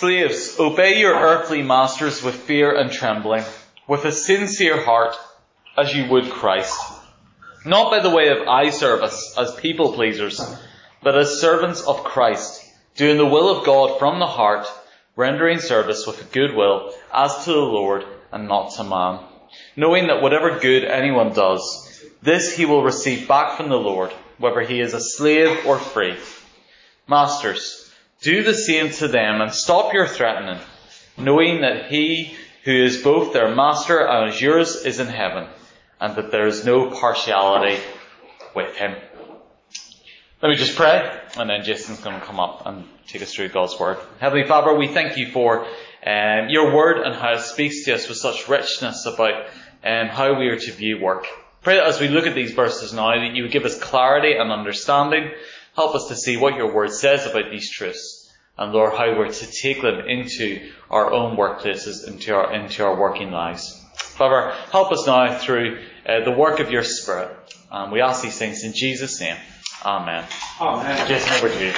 Slaves, obey your earthly masters with fear and trembling, with a sincere heart, as you would Christ. Not by the way of eye service as people pleasers, but as servants of Christ, doing the will of God from the heart, rendering service with a good will, as to the Lord and not to man, knowing that whatever good anyone does, this he will receive back from the Lord, whether he is a slave or free. Masters, do the same to them and stop your threatening, knowing that he who is both their master and as yours is in heaven, and that there is no partiality with him. Let me just pray, and then Jason's going to come up and take us through God's Word. Heavenly Father, we thank you for your Word and how it speaks to us with such richness about how we are to view work. Pray that as we look at these verses now, that you would give us clarity and understanding. Help us to see what your Word says about these truths. And Lord, how we're to take them into our own workplaces, into our working lives. Father, help us now through the work of your Spirit. And we ask these things in Jesus' name. Amen. Amen. Jason, over to you.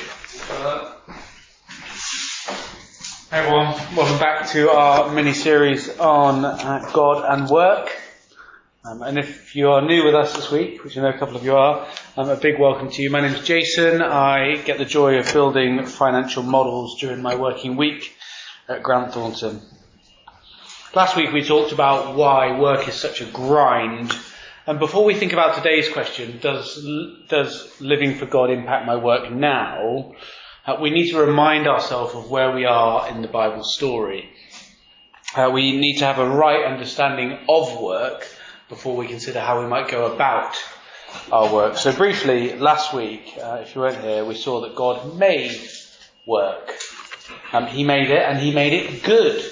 Hey everyone, welcome back to our mini-series on God and work. And if you are new with us this week, which I know a couple of you are, a big welcome to you. My name is Jason. I get the joy of building financial models during my working week at Grant Thornton. Last week we talked about why work is such a grind. And before we think about today's question, does living for God impact my work now? We need to remind ourselves of where we are in the Bible story. We need to have a right understanding of work before we consider how we might go about our work. So briefly, last week, if you weren't here, we saw that God made work. He made it, and he made it good.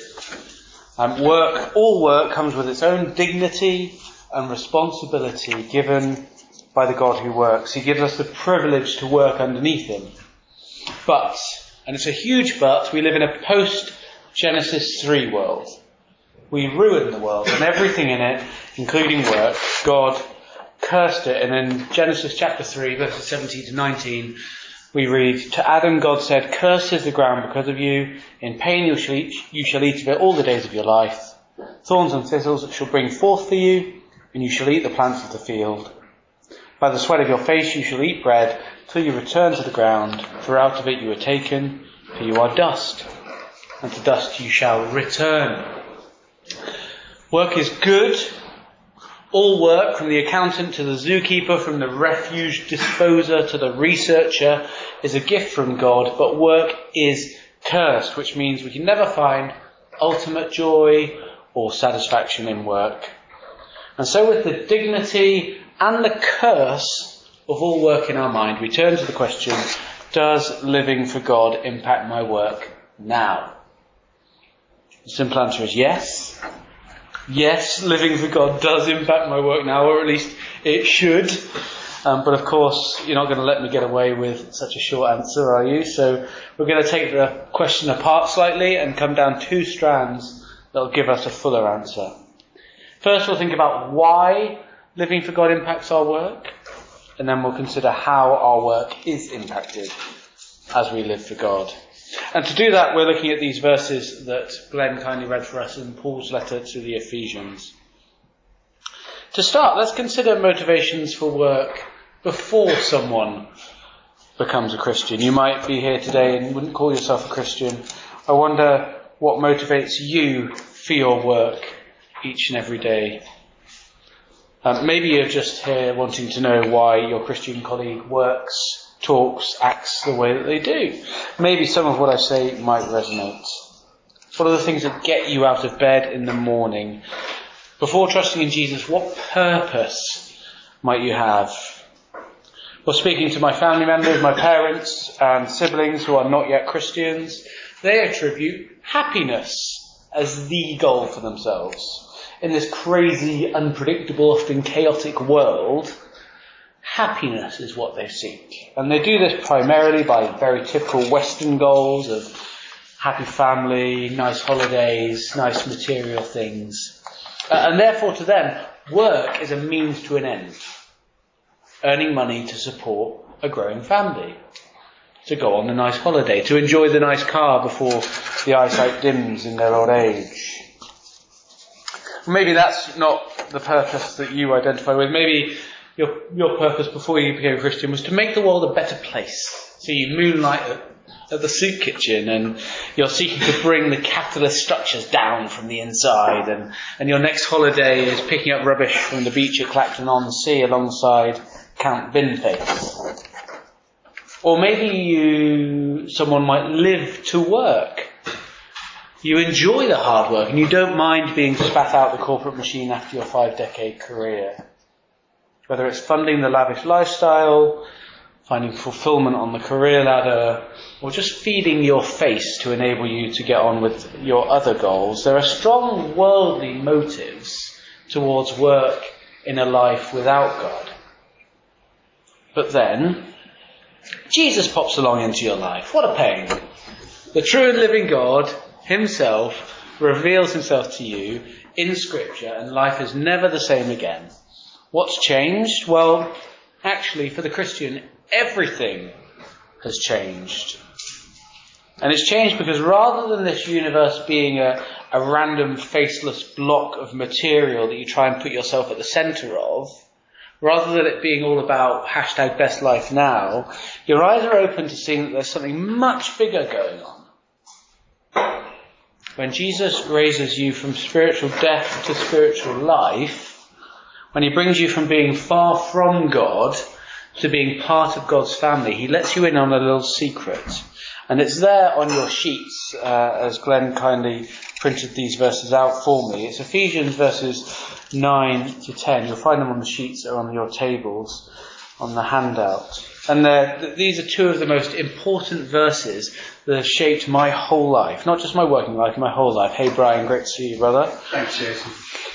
All work comes with its own dignity and responsibility given by the God who works. He gives us the privilege to work underneath him. But, and it's a huge but, we live in a post-Genesis 3 world. We ruined the world and everything in it, including work. God cursed it. And in Genesis chapter 3, verses 17 to 19, we read, "To Adam God said, 'Cursed is the ground because of you. In pain you shall eat of it all the days of your life. Thorns and thistles it shall bring forth for you, and you shall eat the plants of the field. By the sweat of your face you shall eat bread, till you return to the ground, for out of it you were taken, for you are dust, and to dust you shall return.'" Work is good. All work, from the accountant to the zookeeper, from the refuge disposer to the researcher, is a gift from God, but work is cursed, which means we can never find ultimate joy or satisfaction in work. And so with the dignity and the curse of all work in our mind, we turn to the question, does living for God impact my work now? The simple answer is yes. Yes, living for God does impact my work now, or at least it should. But of course, you're not going to let me get away with such a short answer, are you? So we're going to take the question apart slightly and come down two strands that will give us a fuller answer. First, we'll think about why living for God impacts our work, and then we'll consider how our work is impacted as we live for God. And to do that, we're looking at these verses that Glenn kindly read for us in Paul's letter to the Ephesians. To start, let's consider motivations for work before someone becomes a Christian. You might be here today and wouldn't call yourself a Christian. I wonder what motivates you for your work each and every day. Maybe you're just here wanting to know why your Christian colleague works, talks, acts the way that they do. Maybe some of what I say might resonate. What are the things that get you out of bed in the morning? Before trusting in Jesus, what purpose might you have? Well, speaking to my family members, my parents and siblings who are not yet Christians, they attribute happiness as the goal for themselves. In this crazy, unpredictable, often chaotic world, happiness is what they seek. And they do this primarily by very typical Western goals of happy family, nice holidays, nice material things. And therefore to them, work is a means to an end. Earning money to support a growing family. To go on a nice holiday. To enjoy the nice car before the eyesight dims in their old age. Maybe that's not the purpose that you identify with. Maybe your purpose before you became a Christian was to make the world a better place. So you moonlight at the soup kitchen, and you're seeking to bring the capitalist structures down from the inside, and your next holiday is picking up rubbish from the beach at Clacton-on-Sea alongside Count Binface. Or maybe someone might live to work. You enjoy the hard work and you don't mind being spat out the corporate machine after your 5-decade career. Whether it's funding the lavish lifestyle, finding fulfillment on the career ladder, or just feeding your face to enable you to get on with your other goals, there are strong worldly motives towards work in a life without God. But then, Jesus pops along into your life. What a pain. The true and living God himself reveals himself to you in Scripture, and life is never the same again. What's changed? Well, actually, for the Christian, everything has changed. And it's changed because rather than this universe being a random faceless block of material that you try and put yourself at the centre of, rather than it being all about #BestLifeNow, your eyes are open to seeing that there's something much bigger going on. When Jesus raises you from spiritual death to spiritual life, when he brings you from being far from God to being part of God's family, he lets you in on a little secret. And it's there on your sheets, as Glenn kindly printed these verses out for me. It's Ephesians verses 9 to 10. You'll find them on the sheets or on your tables on the handout. And these are two of the most important verses that have shaped my whole life. Not just my working life, my whole life. Hey Brian, great to see you, brother. Thanks, Jason.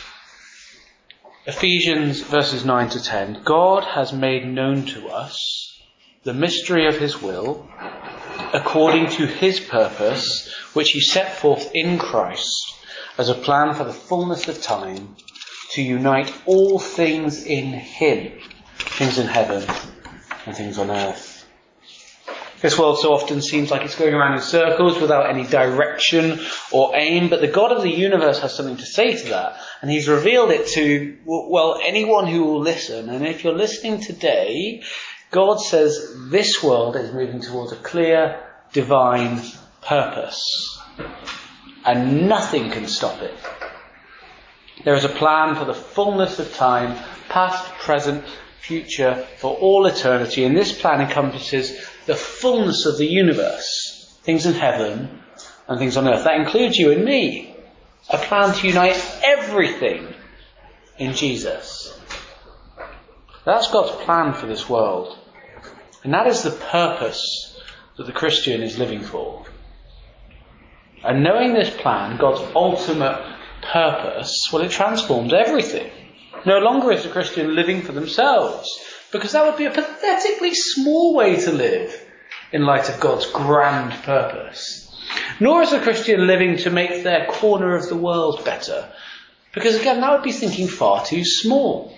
Ephesians verses 9 to 10. God has made known to us the mystery of his will, according to his purpose, which he set forth in Christ as a plan for the fullness of time, to unite all things in him, things in heaven and things on earth. This world so often seems like it's going around in circles without any direction or aim, but the God of the universe has something to say to that, and he's revealed it to, well, anyone who will listen. And if you're listening today, God says this world is moving towards a clear, divine purpose, and nothing can stop it. There is a plan for the fullness of time, past, present, future, for all eternity, and this plan encompasses the fullness of the universe, things in heaven and things on earth. That includes you and me. A plan to unite everything in Jesus. That's God's plan for this world. And that is the purpose that the Christian is living for. And knowing this plan, God's ultimate purpose, well, it transforms everything. No longer is the Christian living for themselves, because that would be a pathetically small way to live in light of God's grand purpose. Nor is the Christian living to make their corner of the world better, because again, that would be thinking far too small.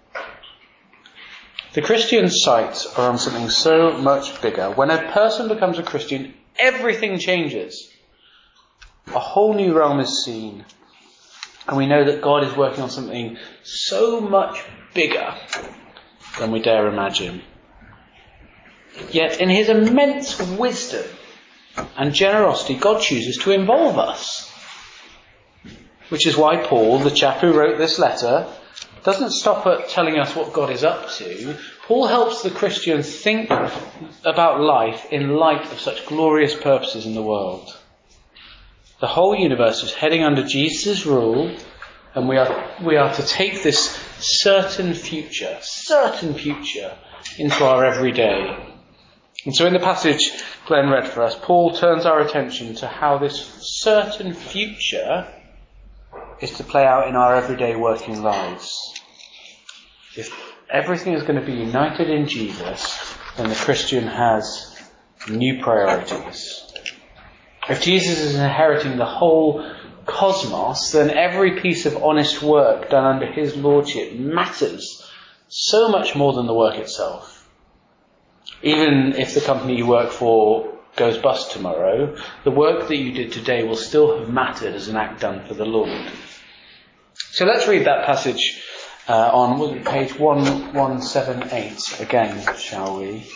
The Christian's sights are on something so much bigger. When a person becomes a Christian, everything changes. A whole new realm is seen. And we know that God is working on something so much bigger than we dare imagine. Yet in his immense wisdom and generosity, God chooses to involve us. Which is why Paul, the chap who wrote this letter, doesn't stop at telling us what God is up to. Paul helps the Christian think about life in light of such glorious purposes in the world. The whole universe is heading under Jesus' rule, and we are to take this certain future into our everyday. And so in the passage Glenn read for us, Paul turns our attention to how this certain future is to play out in our everyday working lives. If everything is going to be united in Jesus, then the Christian has new priorities. If Jesus is inheriting the whole cosmos, then every piece of honest work done under his lordship matters so much more than the work itself. Even if the company you work for goes bust tomorrow, the work that you did today will still have mattered as an act done for the Lord. So let's read that passage on page 1178 again, shall we?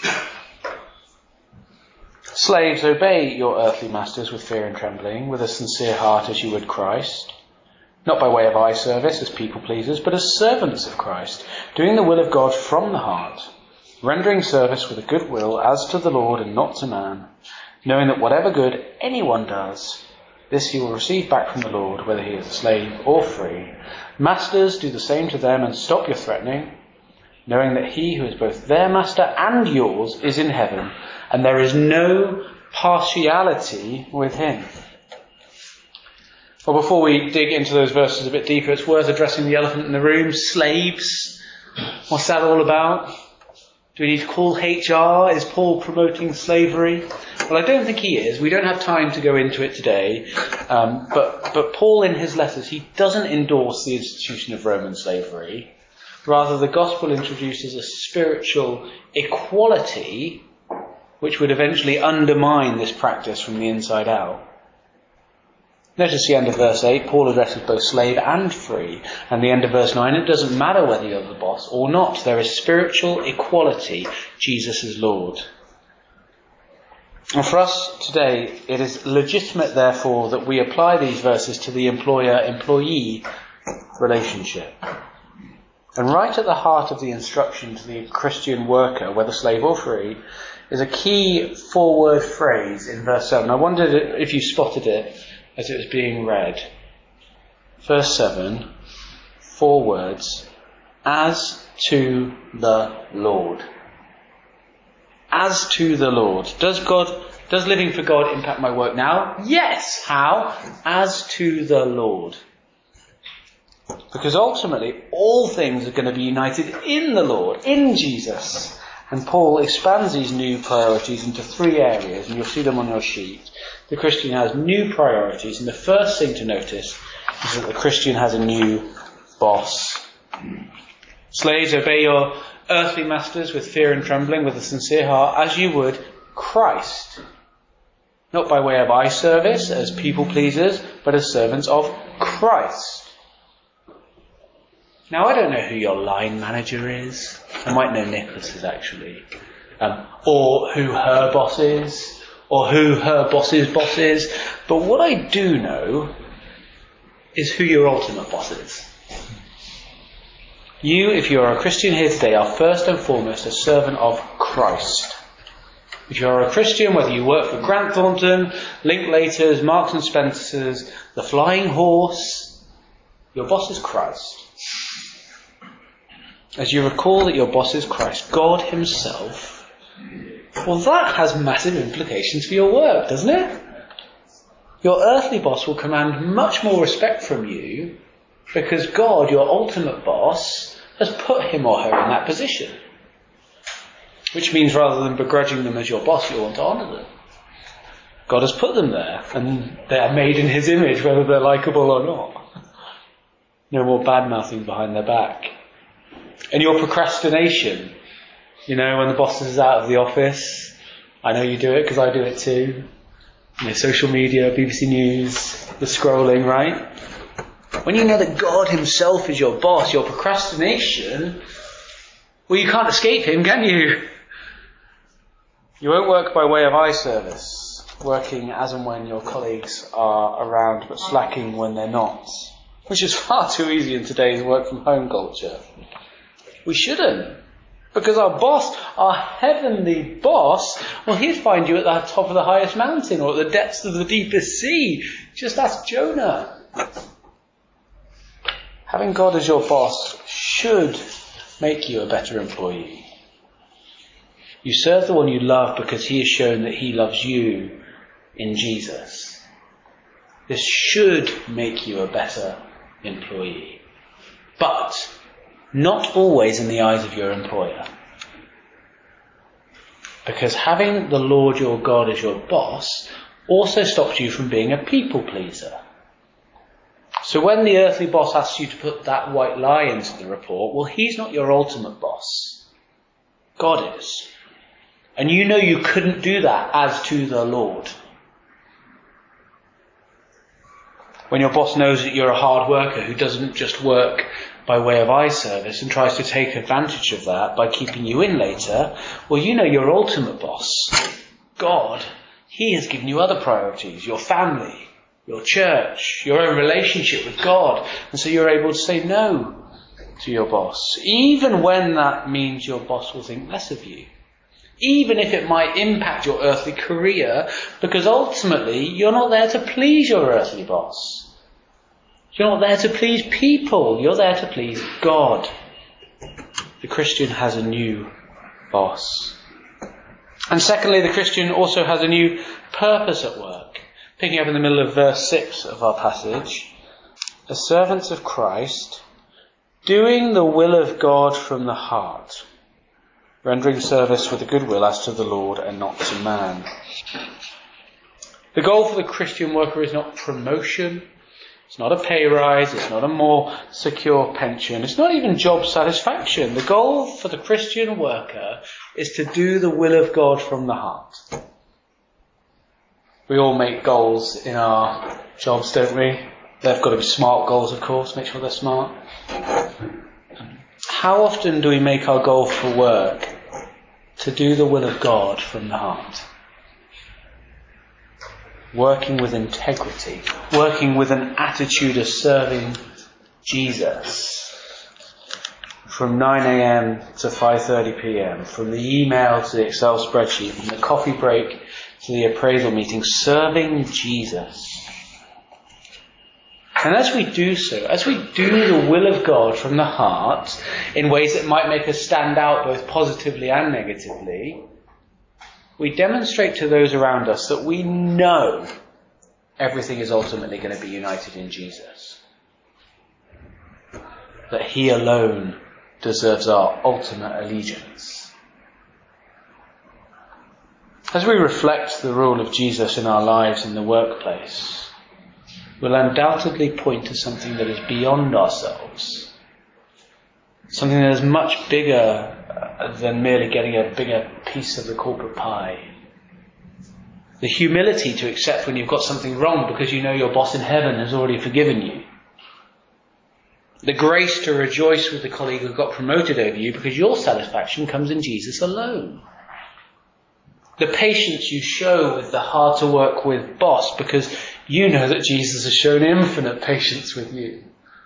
Slaves, obey your earthly masters with fear and trembling, with a sincere heart as you would Christ, not by way of eye service as people pleasers, but as servants of Christ, doing the will of God from the heart, rendering service with a good will as to the Lord and not to man, knowing that whatever good anyone does, this he will receive back from the Lord, whether he is a slave or free. Masters, do the same to them and stop your threatening, knowing that he who is both their master and yours is in heaven, and there is no partiality with him. Well, before we dig into those verses a bit deeper, it's worth addressing the elephant in the room. Slaves. What's that all about? Do we need to call HR? Is Paul promoting slavery? Well, I don't think he is. We don't have time to go into it today. But Paul, in his letters, he doesn't endorse the institution of Roman slavery. Rather, the gospel introduces a spiritual equality which would eventually undermine this practice from the inside out. Notice the end of verse 8, Paul addresses both slave and free. And the end of verse 9, it doesn't matter whether you're the boss or not. There is spiritual equality. Jesus is Lord. And for us today, it is legitimate, therefore, that we apply these verses to the employer-employee relationship. And right at the heart of the instruction to the Christian worker, whether slave or free, is a key four-word phrase in verse 7. I wondered if you spotted it as it was being read. Verse 7, 4 words, as to the Lord. As to the Lord. Does living for God impact my work now? Yes. How? As to the Lord. Because ultimately, all things are going to be united in the Lord, in Jesus. And Paul expands these new priorities into 3 areas, and you'll see them on your sheet. The Christian has new priorities, and the first thing to notice is that the Christian has a new boss. Slaves, obey your earthly masters with fear and trembling, with a sincere heart, as you would Christ. Not by way of eye service, as people pleasers, but as servants of Christ. Now, I don't know who your line manager is. I might know Nicholas's actually. Or who her boss is. Or who her boss's boss is. But what I do know is who your ultimate boss is. You, if you are a Christian here today, are first and foremost a servant of Christ. If you are a Christian, whether you work for Grant Thornton, Linklaters, Marks and Spencer's, the Flying Horse, your boss is Christ. As you recall that your boss is Christ, God himself, well, that has massive implications for your work, doesn't it? Your earthly boss will command much more respect from you because God, your ultimate boss, has put him or her in that position. Which means rather than begrudging them as your boss, you want to honour them. God has put them there, and they are made in his image, whether they're likeable or not. No more bad-mouthing behind their back. And your procrastination, when the boss is out of the office, I know you do it because I do it too. Social media, BBC News, the scrolling, right? When you know that God himself is your boss, your procrastination, well, you can't escape him, can you? You won't work by way of eye service, working as and when your colleagues are around but slacking when they're not, which is far too easy in today's work from home culture. We shouldn't. Because our boss, our heavenly boss, well, he'd find you at the top of the highest mountain or at the depths of the deepest sea. Just ask Jonah. Having God as your boss should make you a better employee. You serve the one you love because he has shown that he loves you in Jesus. This should make you a better employee. But not always in the eyes of your employer. Because having the Lord your God as your boss also stops you from being a people pleaser. So when the earthly boss asks you to put that white lie into the report, well, he's not your ultimate boss. God is. And you know you couldn't do that as to the Lord. When your boss knows that you're a hard worker who doesn't just work by way of eye service and tries to take advantage of that by keeping you in later, well, you know your ultimate boss, God, he has given you other priorities, your family, your church, your own relationship with God. And so you're able to say no to your boss, even when that means your boss will think less of you. Even if it might impact your earthly career, because ultimately you're not there to please your earthly boss. You're not there to please people. You're there to please God. The Christian has a new boss. And secondly, the Christian also has a new purpose at work. Picking up in the middle of verse 6 of our passage. As servants of Christ, doing the will of God from the heart, rendering service with a good will as to the Lord and not to man. The goal for the Christian worker is not promotion. It's not a pay rise. It's not a more secure pension. It's not even job satisfaction. The goal for the Christian worker is to do the will of God from the heart. We all make goals in our jobs, don't we? They've got to be smart goals, of course. Make sure they're smart. How often do we make our goal for work to do the will of God from the heart? Working with integrity, working with an attitude of serving Jesus. From 9 a.m. to 5:30 p.m, from the email to the Excel spreadsheet, from the coffee break to the appraisal meeting, serving Jesus. And as we do so, as we do the will of God from the heart, in ways that might make us stand out both positively and negatively, we demonstrate to those around us that we know everything is ultimately going to be united in Jesus. That he alone deserves our ultimate allegiance. As we reflect the role of Jesus in our lives in the workplace, we'll undoubtedly point to something that is beyond ourselves. Something that is much bigger than merely getting a bigger piece of the corporate pie. The humility to accept when you've got something wrong because you know your boss in heaven has already forgiven you. The grace to rejoice with the colleague who got promoted over you because your satisfaction comes in Jesus alone. The patience you show with the hard to work with boss because you know that Jesus has shown infinite patience with you.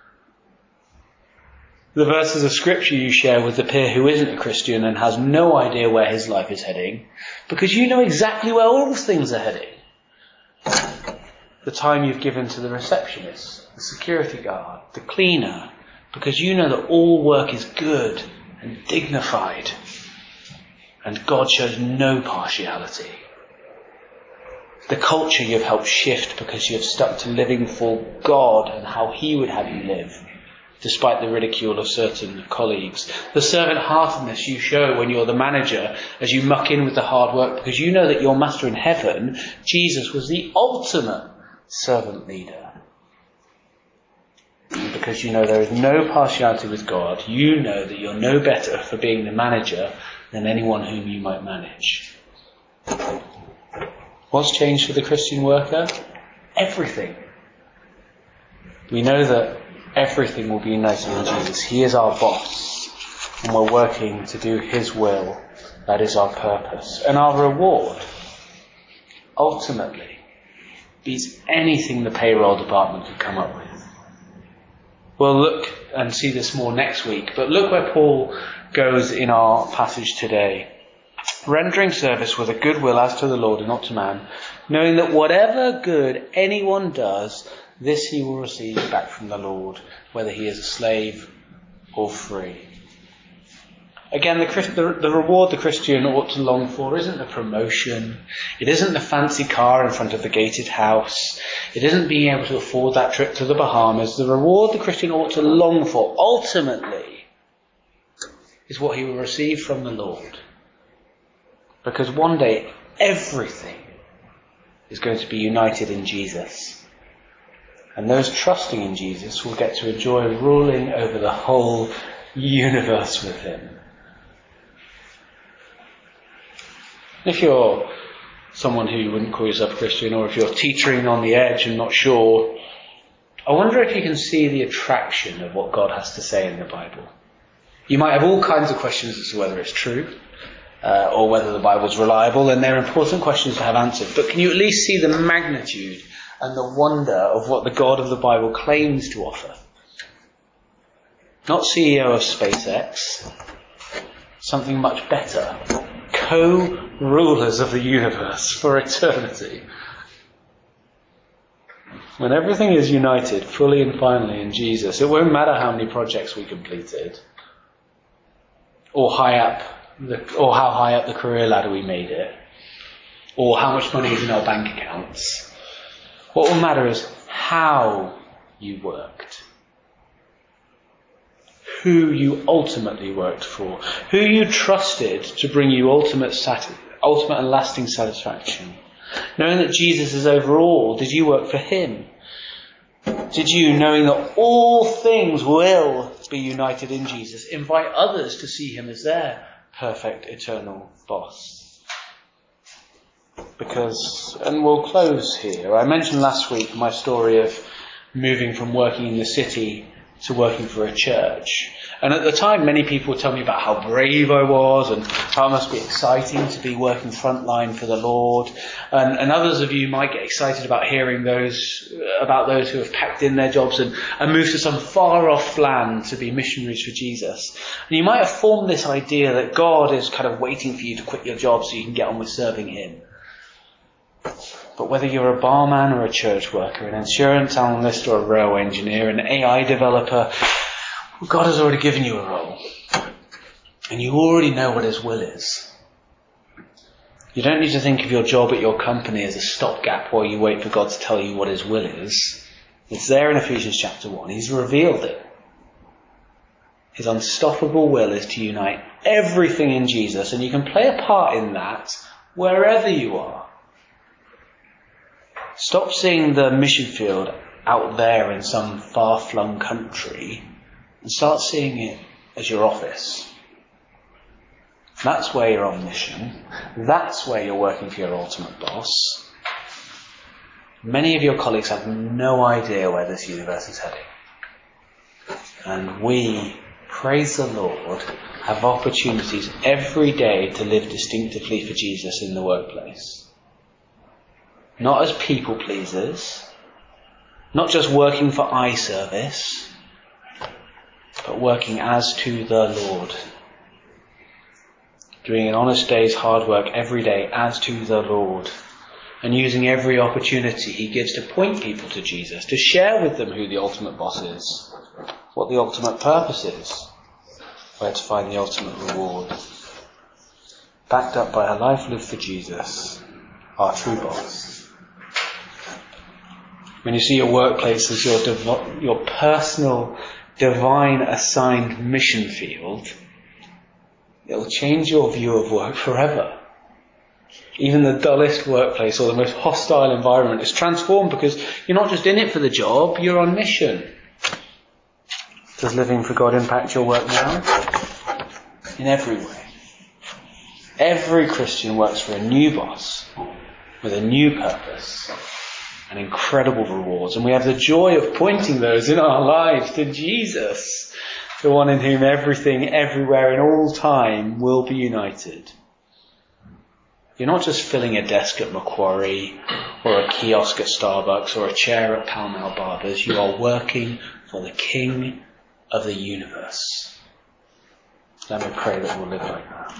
The verses of scripture you share with the peer who isn't a Christian and has no idea where his life is heading, because you know exactly where all things are heading. The time you've given to the receptionist, the security guard, the cleaner, because you know that all work is good and dignified, and God shows no partiality. The culture you've helped shift because you've stuck to living for God and how he would have you live, despite the ridicule of certain colleagues. The servant-heartedness you show when you're the manager as you muck in with the hard work because you know that your master in heaven, Jesus, was the ultimate servant leader. And because you know there is no partiality with God, you know that you're no better for being the manager than anyone whom you might manage. What's changed for the Christian worker? Everything. We know that everything will be united in Jesus. He is our boss, and we're working to do his will. That is our purpose. And our reward, ultimately, beats anything the payroll department could come up with. We'll look and see this more next week, but look where Paul goes in our passage today. Rendering service with a good will as to the Lord and not to man, knowing that whatever good anyone does, this he will receive back from the Lord, whether he is a slave or free. Again, the reward the Christian ought to long for isn't the promotion. It isn't the fancy car in front of the gated house. It isn't being able to afford that trip to the Bahamas. The reward the Christian ought to long for, ultimately, is what he will receive from the Lord. Because one day, everything is going to be united in Jesus. And those trusting in Jesus will get to enjoy ruling over the whole universe with him. If you're someone who wouldn't call yourself a Christian, or if you're teetering on the edge and not sure, I wonder if you can see the attraction of what God has to say in the Bible. You might have all kinds of questions as to whether it's true, or whether the Bible's reliable, and they're important questions to have answered. But can you at least see the magnitude and the wonder of what the God of the Bible claims to offer? Not CEO of SpaceX, something much better. Co-rulers of the universe for eternity. When everything is united fully and finally in Jesus, it won't matter how many projects we completed, or how high up the career ladder we made it, or how much money is in our bank accounts. What will matter is how you worked, who you ultimately worked for, who you trusted to bring you ultimate and lasting satisfaction. Knowing that Jesus is over all, did you work for him? Did you, knowing that all things will be united in Jesus, invite others to see him as their perfect eternal boss? Because, and we'll close here, I mentioned last week my story of moving from working in the city to working for a church. And at the time, many people would tell me about how brave I was and how it must be exciting to be working frontline for the Lord. And others of you might get excited about hearing about those who have packed in their jobs and moved to some far off land to be missionaries for Jesus. And you might have formed this idea that God is kind of waiting for you to quit your job so you can get on with serving him. But whether you're a barman or a church worker, an insurance analyst or a railway engineer, an AI developer, God has already given you a role. And you already know what his will is. You don't need to think of your job at your company as a stopgap while you wait for God to tell you what his will is. It's there in Ephesians chapter 1. He's revealed it. His unstoppable will is to unite everything in Jesus, and you can play a part in that wherever you are. Stop seeing the mission field out there in some far-flung country and start seeing it as your office. That's where you're on mission. That's where you're working for your ultimate boss. Many of your colleagues have no idea where this universe is heading. And we, praise the Lord, have opportunities every day to live distinctively for Jesus in the workplace. Not as people pleasers, not just working for eye service, but working as to the Lord. Doing an honest day's hard work every day as to the Lord. And using every opportunity he gives to point people to Jesus, to share with them who the ultimate boss is, what the ultimate purpose is, where to find the ultimate reward. Backed up by a life lived for Jesus, our true boss. When you see your workplace as your personal, divine assigned mission field, it will change your view of work forever. Even the dullest workplace or the most hostile environment is transformed because you're not just in it for the job, you're on mission. Does living for God impact your work now? In every way. Every Christian works for a new boss with a new purpose and incredible rewards. And we have the joy of pointing those in our lives to Jesus, the one in whom everything, everywhere, in all time will be united. You're not just filling a desk at Macquarie or a kiosk at Starbucks or a chair at Pall Mall Barbers. You are working for the King of the universe. Let me pray that we'll live like that.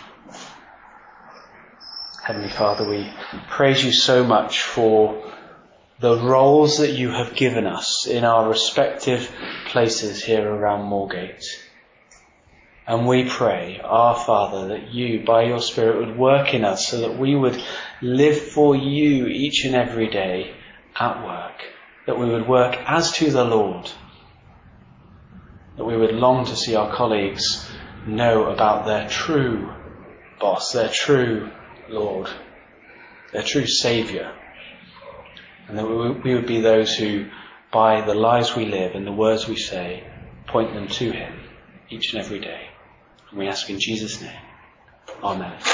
Heavenly Father, we praise you so much for the roles that you have given us in our respective places here around Moorgate. And we pray, our Father, that you, by your Spirit, would work in us so that we would live for you each and every day at work. That we would work as to the Lord. That we would long to see our colleagues know about their true boss, their true Lord, their true Saviour. And that we would be those who, by the lives we live and the words we say, point them to him each and every day. And we ask in Jesus' name. Amen.